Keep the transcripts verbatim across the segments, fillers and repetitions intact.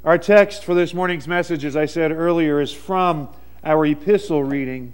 Our text for this morning's message, as I said earlier, is from our epistle reading,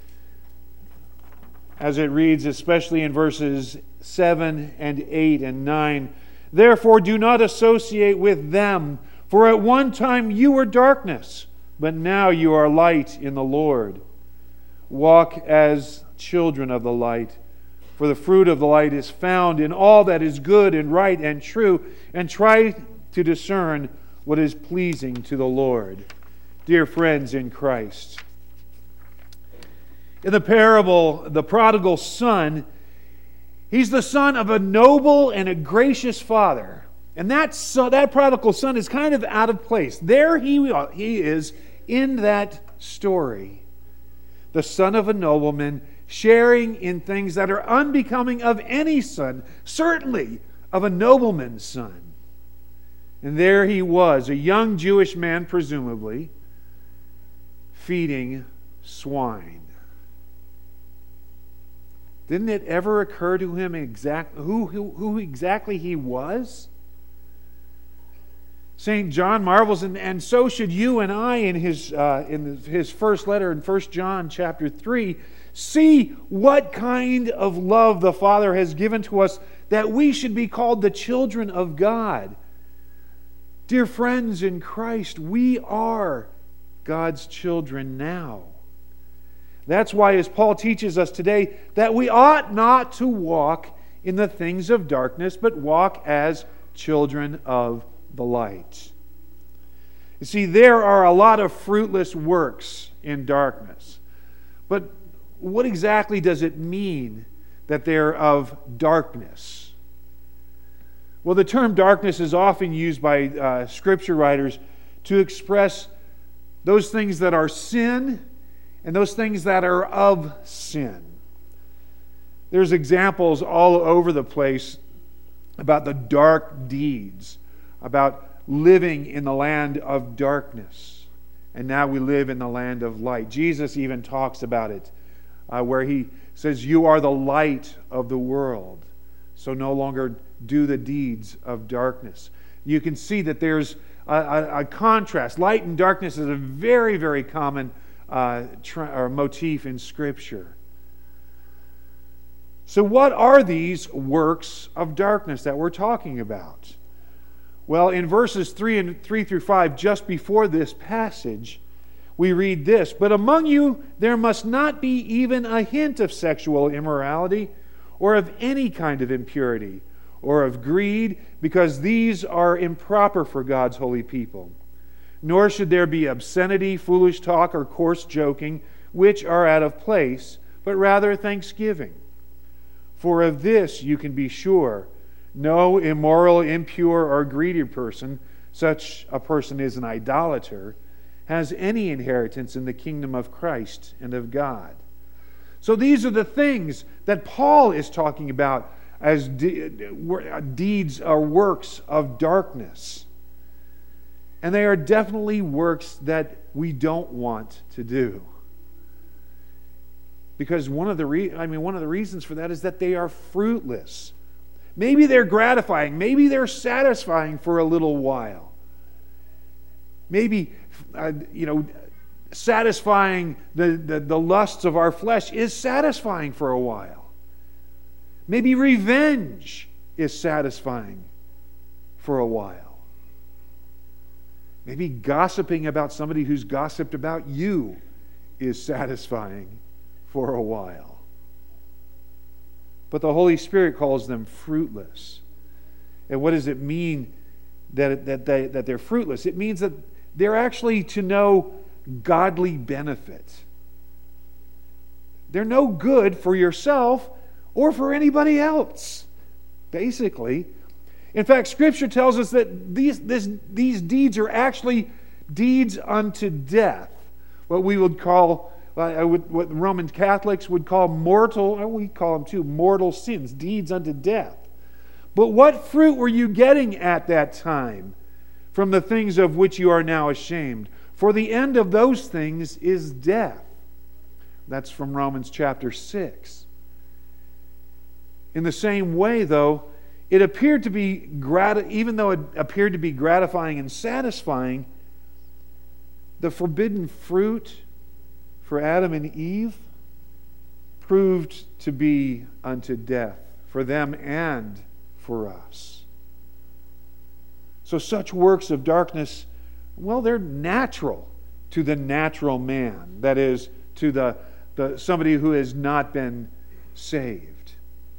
as it reads, especially in verses seven and eight and nine. Therefore, do not associate with them, for at one time you were darkness, but now you are light in the Lord. Walk as children of the light, for the fruit of the light is found in all that is good and right and true, and try to discern what is pleasing to the Lord. Dear friends in Christ, in the parable, the prodigal son, he's the son of a noble and a gracious father. And that son, that prodigal son is kind of out of place. There he, he is in that story. The son of a nobleman, sharing in things that are unbecoming of any son, certainly of a nobleman's son. And there he was, a young Jewish man, presumably, feeding swine. Didn't it ever occur to him exact, who, who, who exactly he was? Saint John marvels, and, and so should you and I in his, uh, in his first letter in First John chapter three, see what kind of love the Father has given to us that we should be called the children of God. Dear friends in Christ, we are God's children now. That's why, as Paul teaches us today, that we ought not to walk in the things of darkness, but walk as children of the light. You see, there are a lot of fruitless works in darkness. But what exactly does it mean that they're of darkness? Well, the term darkness is often used by uh, Scripture writers to express those things that are sin and those things that are of sin. There's examples all over the place about the dark deeds, about living in the land of darkness. And now we live in the land of light. Jesus even talks about it, uh, where he says, "You are the light of the world, so no longer do the deeds of darkness." You can see that there's a, a, a contrast. Light and darkness is a very, very common uh, tra- or motif in Scripture. So what are these works of darkness that we're talking about? Well, in verses three and three through five, just before this passage, we read this: "But among you there must not be even a hint of sexual immorality, or of any kind of impurity, or of greed, because these are improper for God's holy people. Nor should there be obscenity, foolish talk, or coarse joking, which are out of place, but rather thanksgiving. For of this you can be sure, no immoral, impure, or greedy person, such a person is an idolater, has any inheritance in the kingdom of Christ and of God." So these are the things that Paul is talking about as de- deeds or works of darkness. And they are definitely works that we don't want to do. Because one of the re- I mean one of the reasons for that is that they are fruitless. Maybe they're gratifying, maybe they're satisfying for a little while. Maybe uh, you know satisfying the, the, the lusts of our flesh is satisfying for a while. Maybe revenge is satisfying for a while. Maybe gossiping about somebody who's gossiped about you is satisfying for a while. But the Holy Spirit calls them fruitless. And what does it mean that, that, they, that they're fruitless? It means that they're actually to no godly benefit. They're no good for yourself or for anybody else, basically. In fact, Scripture tells us that these, this, these deeds are actually deeds unto death. What we would call, uh, what Roman Catholics would call mortal, or we call them too, mortal sins, deeds unto death. But what fruit were you getting at that time from the things of which you are now ashamed? For the end of those things is death. That's from Romans chapter six. In the same way, though, it appeared to be, grat- even though it appeared to be gratifying and satisfying, the forbidden fruit for Adam and Eve proved to be unto death for them and for us. So such works of darkness, well, they're natural to the natural man. That is, to the, the somebody who has not been saved.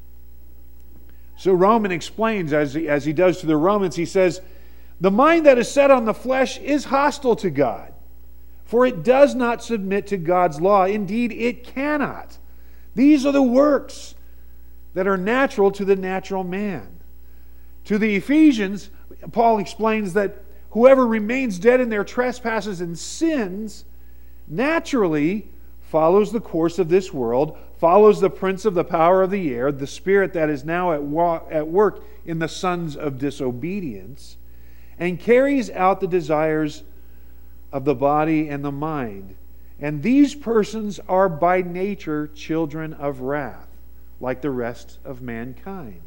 So Romans explains, as he, as he does to the Romans, he says, the mind that is set on the flesh is hostile to God, for it does not submit to God's law. Indeed, it cannot. These are the works that are natural to the natural man. To the Ephesians, Paul explains that whoever remains dead in their trespasses and sins naturally follows the course of this world, follows the prince of the power of the air, the spirit that is now at, wa- at work in the sons of disobedience, and carries out the desires of the body and the mind. And these persons are by nature children of wrath, like the rest of mankind.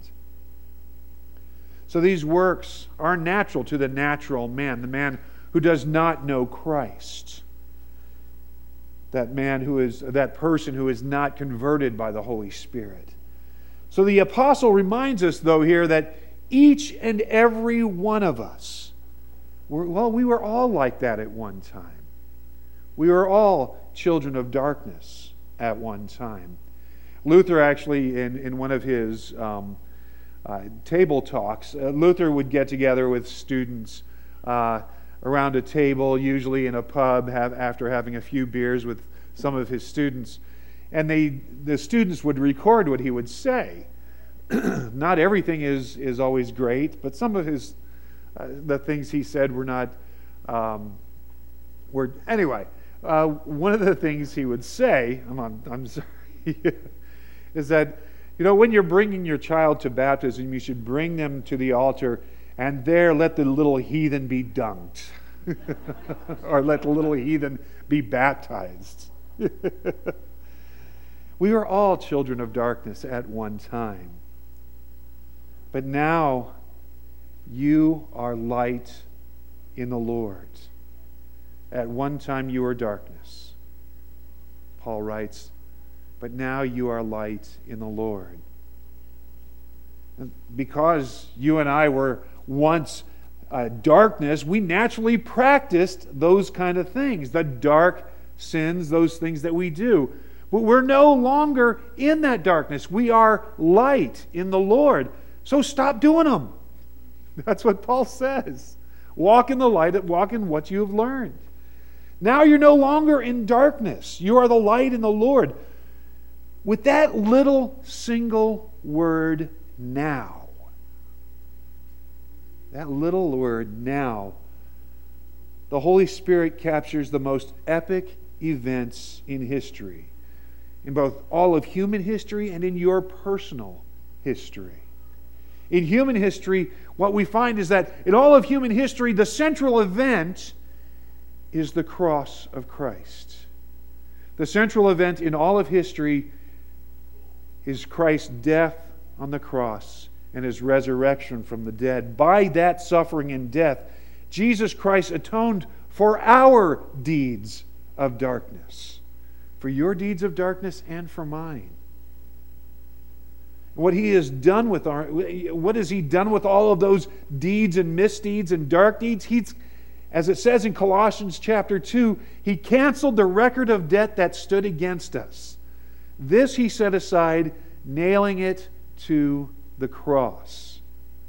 So these works are natural to the natural man, the man who does not know Christ. That man who is, that person who is not converted by the Holy Spirit. So the apostle reminds us, though, here that each and every one of us, were, well, we were all like that at one time. We were all children of darkness at one time. Luther actually, in, in one of his um, uh, table talks, uh, Luther would get together with students uh, around a table, usually in a pub, have, after having a few beers with some of his students. And they, the students would record what he would say. Not everything is, is always great, but some of his uh, the things he said were not... Um, were anyway, uh, one of the things he would say, I'm, on, I'm sorry, is that, you know, when you're bringing your child to baptism, you should bring them to the altar and there let the little heathen be dunked. Or let the little heathen be baptized. We were all children of darkness at one time. But now you are light in the Lord. At one time you were darkness. Paul writes, but now you are light in the Lord. Because you and I were once uh, darkness, we naturally practiced those kind of things, the dark sins, those things that we do. But we're no longer in that darkness. We are light in the Lord. So stop doing them. That's what Paul says. Walk in the light, walk in what you have learned. Now you're no longer in darkness. You are the light in the Lord. With that little single word, now. That little word, now. The Holy Spirit captures the most epic events in history. In both all of human history and in your personal history. In human history, what we find is that in all of human history, the central event is the cross of Christ. The central event in all of history is Christ's death on the cross and His resurrection from the dead. By that suffering and death, Jesus Christ atoned for our deeds of darkness. For your deeds of darkness and for mine. What He has done with our, what has He done with all of those deeds and misdeeds and dark deeds? He's, as it says in Colossians chapter two, He canceled the record of debt that stood against us. This He set aside, nailing it to the cross.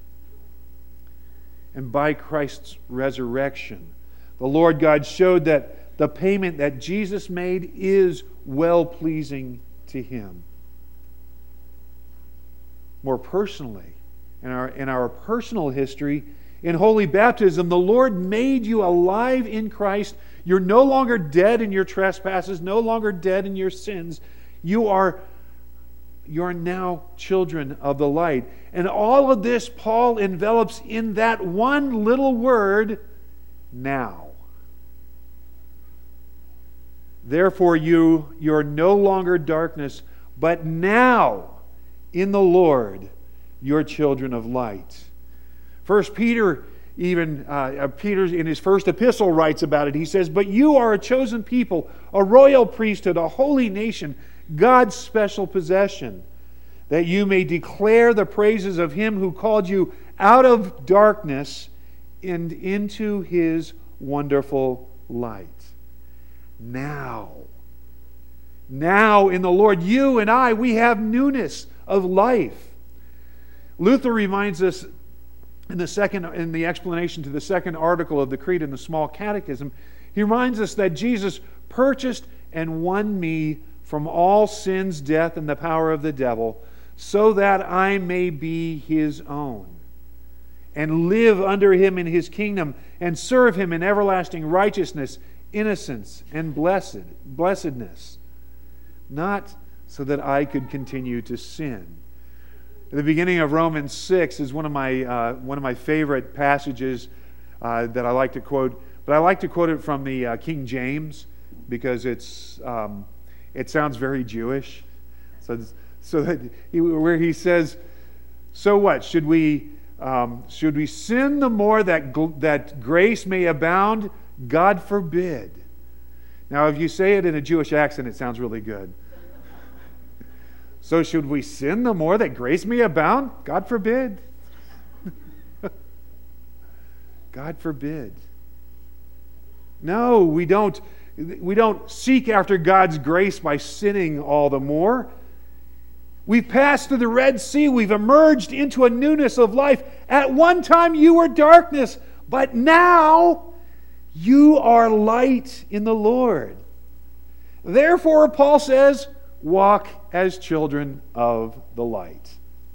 And by Christ's resurrection, the Lord God showed that the payment that Jesus made is well-pleasing to Him. More personally, in our, in our personal history, in holy baptism, the Lord made you alive in Christ. You're no longer dead in your trespasses, no longer dead in your sins. You are, you are now children of the light. And all of this Paul envelops in that one little word, now. Therefore, you, you are no longer darkness, but now in the Lord, you're children of light. First Peter, even uh, Peter in his first epistle writes about it. He says, "But you are a chosen people, a royal priesthood, a holy nation, God's special possession, that you may declare the praises of Him who called you out of darkness and into His wonderful light." Now, now in the Lord, you and I, we have newness of life. Luther reminds us in the second, in the explanation to the second article of the Creed in the Small Catechism, he reminds us that Jesus purchased and won me from all sin's death and the power of the devil, so that I may be His own, and live under Him in His kingdom, and serve Him in everlasting righteousness, innocence, and blessed blessedness, not so that I could continue to sin. At the beginning of Romans six is one of my uh, one of my favorite passages uh, that I like to quote, but I like to quote it from the uh, King James because it's um, it sounds very Jewish. So, so that he, where he says, "So what? Should we um, should we sin the more that gl- that grace may abound? God forbid." Now, if you say it in a Jewish accent, it sounds really good. So should we sin the more that grace may abound? God forbid. God forbid. No, we don't, we don't seek after God's grace by sinning all the more. We've passed through the Red Sea. We've emerged into a newness of life. At one time you were darkness, but now you are light in the Lord. Therefore, Paul says, walk as children of the light.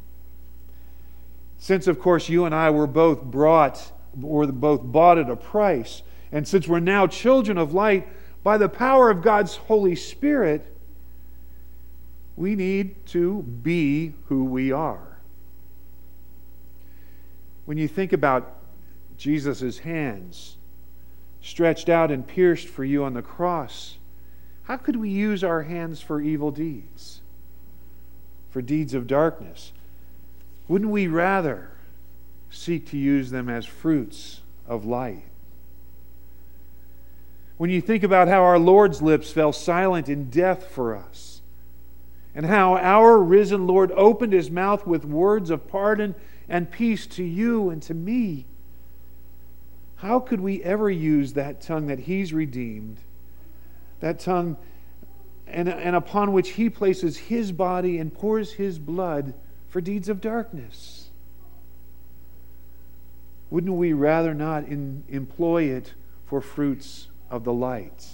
Since, of course, you and I were both brought, or both bought at a price, and since we're now children of light, by the power of God's Holy Spirit, we need to be who we are. When you think about Jesus' hands stretched out and pierced for you on the cross, how could we use our hands for evil deeds? For deeds of darkness? Wouldn't we rather seek to use them as fruits of light? When you think about how our Lord's lips fell silent in death for us, and how our risen Lord opened His mouth with words of pardon and peace to you and to me, how could we ever use that tongue that He's redeemed, that tongue and, and upon which He places His body and pours His blood for deeds of darkness? Wouldn't we rather not in, employ it for fruits of the light?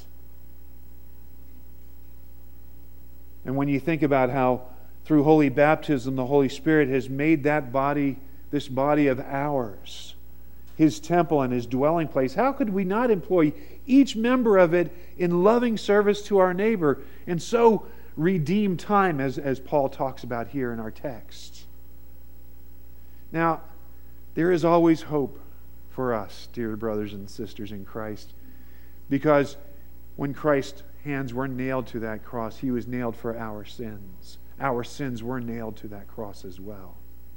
And when you think about how through holy baptism the Holy Spirit has made that body, this body of ours, His temple and His dwelling place, how could we not employ each member of it in loving service to our neighbor and so redeem time, as, as Paul talks about here in our text? Now, there is always hope for us, dear brothers and sisters in Christ, because when Christ's hands were nailed to that cross, He was nailed for our sins. Our sins were nailed to that cross as well.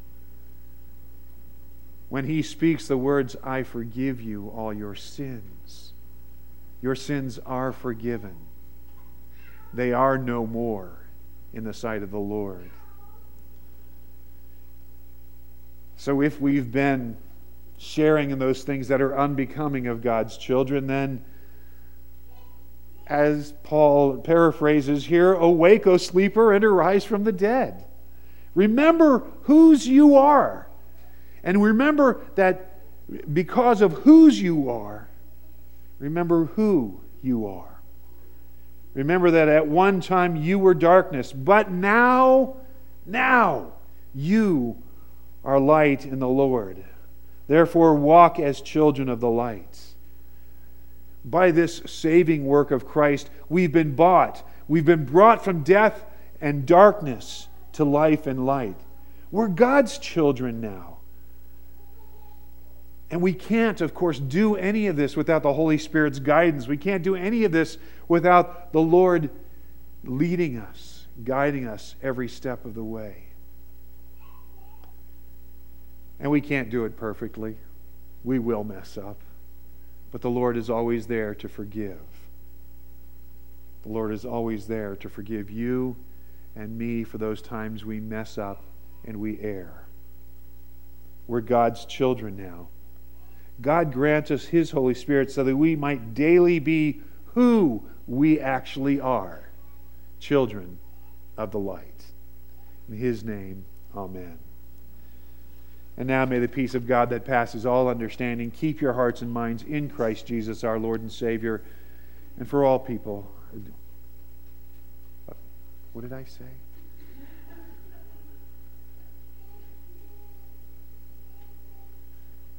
When He speaks the words, "I forgive you all your sins," your sins are forgiven. They are no more in the sight of the Lord. So if we've been sharing in those things that are unbecoming of God's children, then, as Paul paraphrases here, awake, O sleeper, and arise from the dead. Remember whose you are. And remember that because of whose you are, remember who you are. Remember that at one time you were darkness, but now, now you are light in the Lord. Therefore walk as children of the light. By this saving work of Christ, we've been bought. We've been brought from death and darkness to life and light. We're God's children now. And we can't, of course, do any of this without the Holy Spirit's guidance. We can't do any of this without the Lord leading us, guiding us every step of the way. And we can't do it perfectly. We will mess up. But the Lord is always there to forgive. The Lord is always there to forgive you and me for those times we mess up and we err. We're God's children now. God grants us His Holy Spirit so that we might daily be who we actually are, children of the light. In His name, amen. And now may the peace of God that passes all understanding keep your hearts and minds in Christ Jesus, our Lord and Savior. And for all people, what did I say?